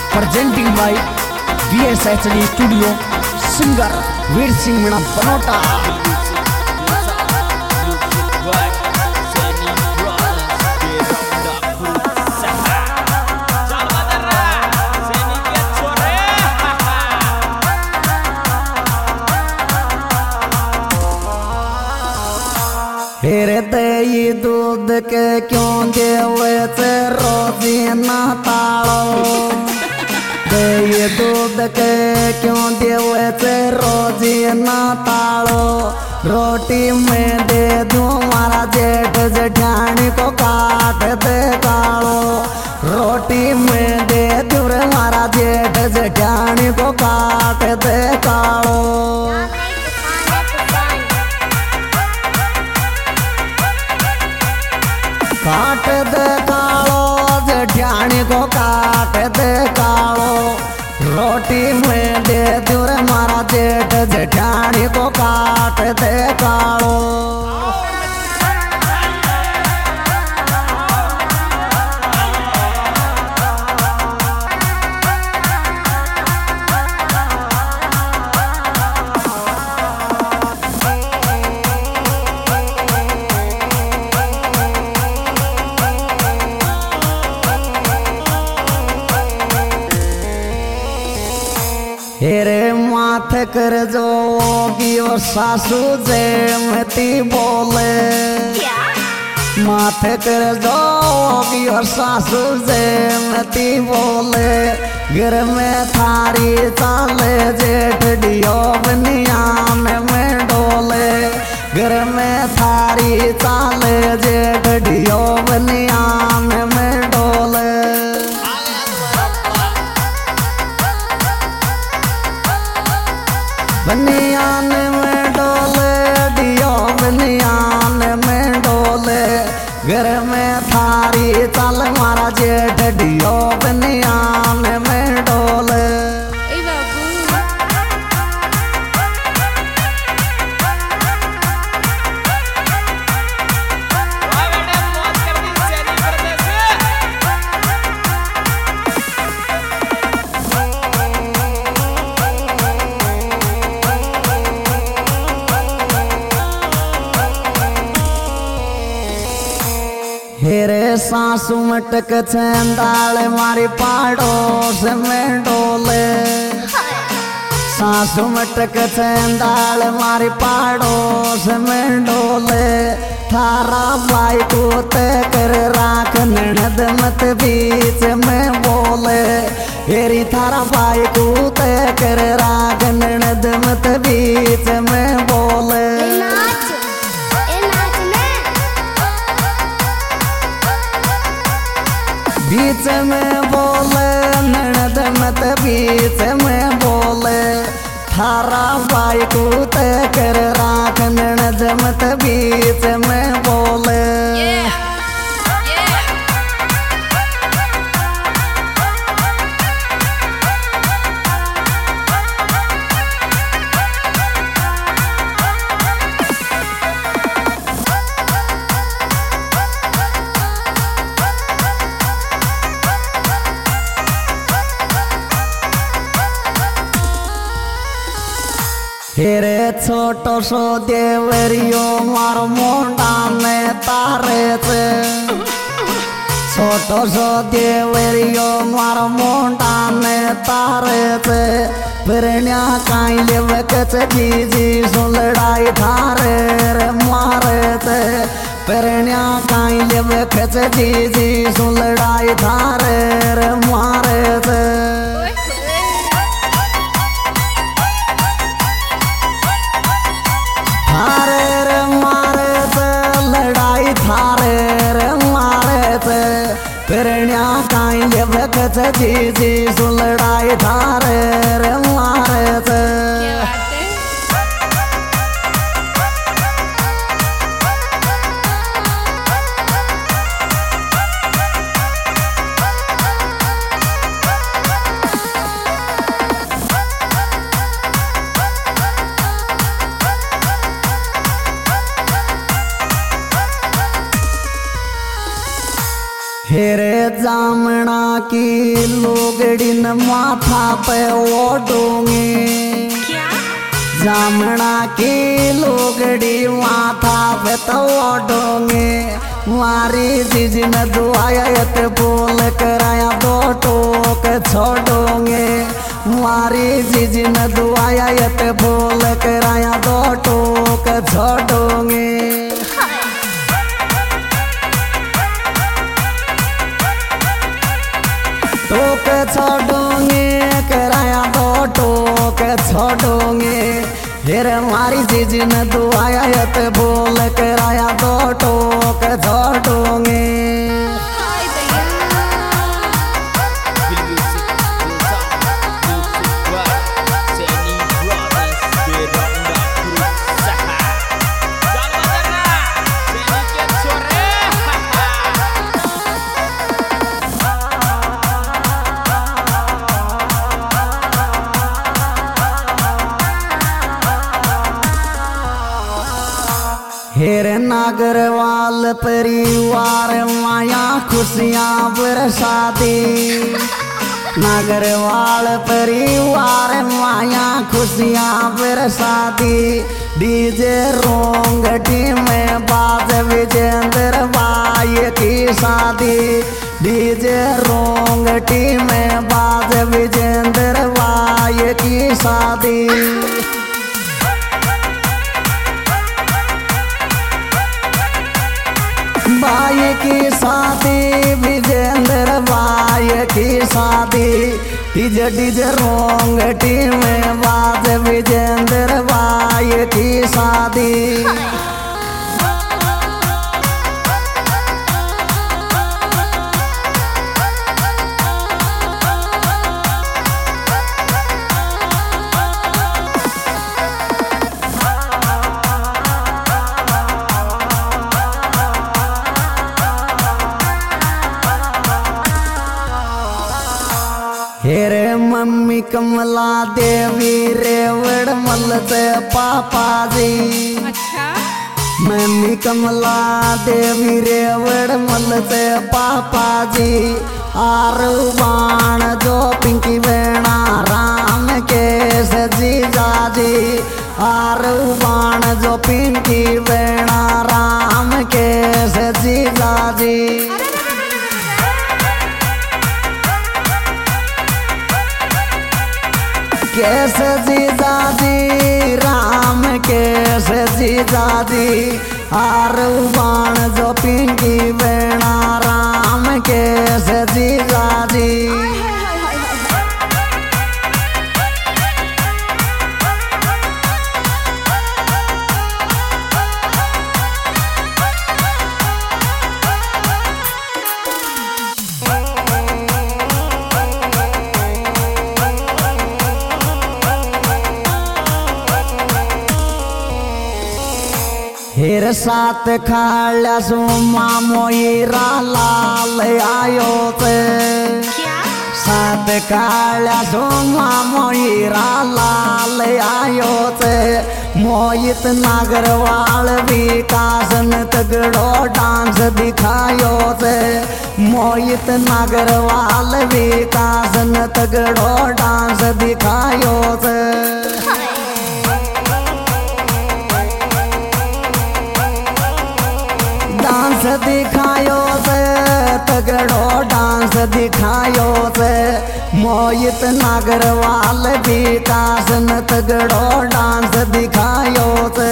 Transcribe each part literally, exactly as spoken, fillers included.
Presenting by V S H D studio, singer Veer Singh Meena Banota. हेरे दही दूध के क्यों देवे से रोजी ना ताड़ो, दही दूध के क्यों देवे से रोजी ना ताड़ो। रोटी में दे दूं मारा जेठ जेठानी को काट दे कालो, रोटी में दे दूं रे मारा जेठ जेठानी को काट दे कालो। काट दे कालो जेठानी को काट दे कालो, रोटी में दे दूं रे मारा जेठ जेठानी को काट दे कालो। हेरे माथे कर जो गियो सासू जे मती बोले, माथे कर जो गियो सासू जे मती बोले। घर में थारी चाले जेठ डियो बनिया में में डोले, घर में थारी चाले जेठ डियो बनिया में में डोले। बनियान में डोले डियो बनियान में डोले, घर में थारी चल मारा जेठ डियो बनियान में डोले। हेरे सासू मटक छेंदाल मारी पाड़ोस में डोले, सासू मटक छेंदाल मारी पाड़ोस में डोले। थारा भाई को ते कर राख ननद मत बीच में बोले, हेरी थारा भाई को ते कर राख ननद मत बीच में बोले। बीच में बोले ननद मत बीच में बोले, थारा भाई को ते कर राख ननद मत बीच में बोले। yeah. हेरे छोटो सो देवरियो मारो मोंडा में तारे से, छोटो सो देवरियो मारो मोंडा में तारे से। पिरण्या काई लेव कच जी जी सो लड़ाई थारे रे मारे से, पिरण्या काई लेव कच जी जी सो लड़ाई थारे रे मारे से। थारे रे मारे से लड़ाई थारे रे मारे से, पिरण्या काई लेव कच जी जी सो लड़ाई थारे रे मारे से। हेरे जामना की लोगड़ी न माथा पे ओढ़ोगे। जामना की लोगड़ी माथा पे तो ओढ़ोगे। मारी जीजी न दुआयत बोल कराया दो टोक छोड़ोगे। मारी जीजी न दुआयत बोल कराया दो टोक छोड़ोगे। टोक छोड़ोगे कराया दो टोक छोड़ोगे। फिर मारी जीजी न दुआयत बोल कराया दो टोक छोड़ोगे। हेरे नागरवाल परिवार माया खुशियाँ बरसाती। नागरवाल परिवार माया खुशियाँ बरसाती। डीजे रोंगटी में बाज विजेंद्र भाई की शादी। डीजे रोंगटी में बाज विजेंद्र भाई की शादी। भाई की शादी विजेंद्र भाई की शादी। डीजे डीजे रोंगटी में बाज विजेंद्र भाई की शादी। हेरे मम्मी कमला देवी रेवड़ मल से पापा जी। अच्छा मम्मी कमला देवी रेवड़ मल से पापा जी। आरू बाण जो पिंकी वेणा राम के सजी जाजी। आरू बाण जो पिंकी वेणा राम के सजी जाजी। कैसे जीजा जी राम कैसे जीजा जी। आरू बाण जो पिंकी वेणा राम कैसे जीजा जी। हेर सात खाल्या सुमा मोईरा लाल आयो ते। सात खाल्या सुमा मोईरा लाल आयो ते। मोहित नागरवाल विकास न तगड़ो डांस दिखायो ते। मोहित नागरवाल विकास न तगड़ो डांस दिखायो ते। डांस दिखायो से तगड़ो डांस दिखायो से। मोहित नागरवाल विकास न तगड़ो डांस दिखायो से।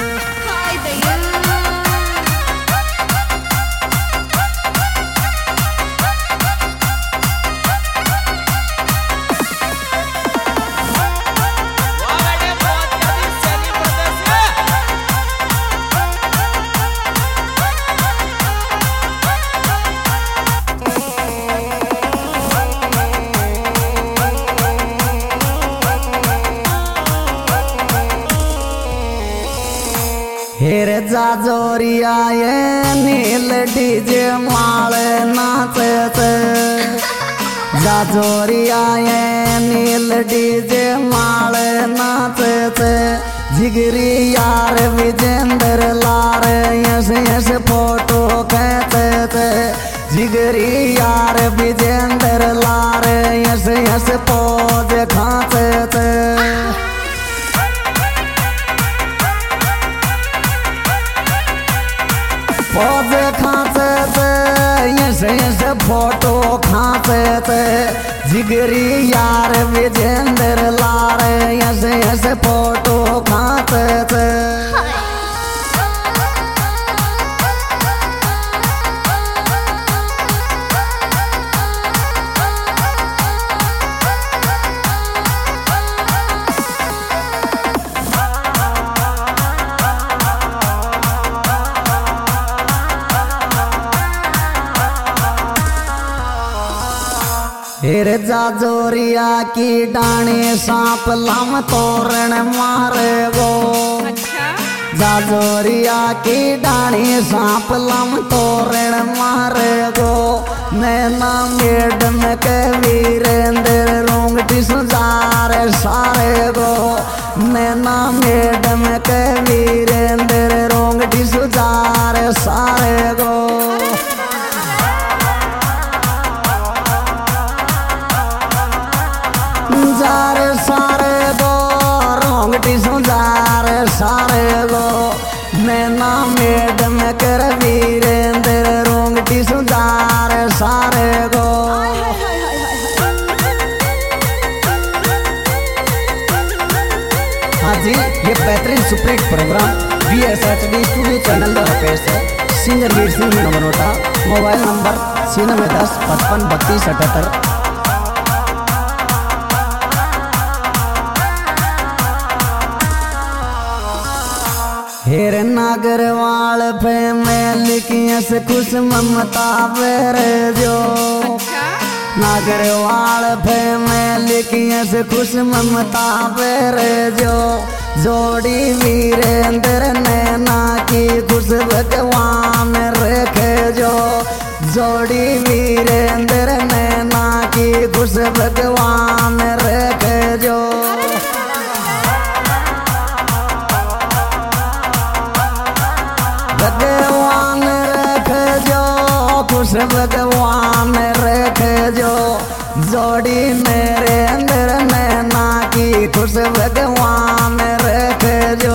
हेर जाजोरिया ये नील डीजे माल नाचत। जाजोरिया ये नील डीजे माल नाचत। जिगरी यार विजेंद्र लार यस यस फोटो खींचत। जिगरी यार विजेंद्र लार यस यस पोज खाते पोज खाते यस यस फोटो खाते जिगरी यार विजेंद्र लार यस यस फोटो खाते हेरे जाजोरिया की डाणी सांप लम तोरण मारे गो। जाजोरिया की डाणी सांप लम तोरण मारे गो। नैना मेडम के वीरेंद्र रोंगटी सुजारे सारे गो। नैना मेडम के वीरेंद्र रोंगटी सुजारे सारे गो। सारे सारे गो रोंगटी सुजारे सारे गो। नैना मेडम कर वीरेंद्र रोंगटी सुजारे सारे गो। हाँ जी, ये बेहतरीन superhit program V S H D studio channel द्वारा पेश है। Singer Veer Singh Manota, mobile number छियानवे दस पचपन बत्तीस अठहत्तर। हेर नागरवाल पे मैं लिखिया से खुश ममता बेरे जो। नागरवाल पे मैं लिखिया से खुश ममता बेरे जो। जोड़ी वीरेंद्र नैना की खुश भगवान रखे जो। जोड़ी वीरेंद्र नैना की खुश भगवान रखे जो। भगवान रख जो खुश भगवान रख जो। जोड़ी मेरे अंदर नैना की खुश भगवान रख जो।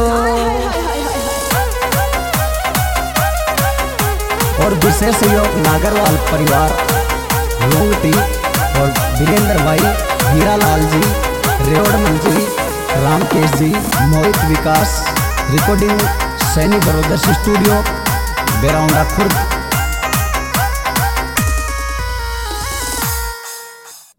और विशेष सहयोग नागरवाल परिवार रोंगटी और वीरेंद्र भाई, Hiralal ji, Revadman ji, Ramkesh ji, Mohit Vikas. Recording Saini brothers studio Beraunda Khurd.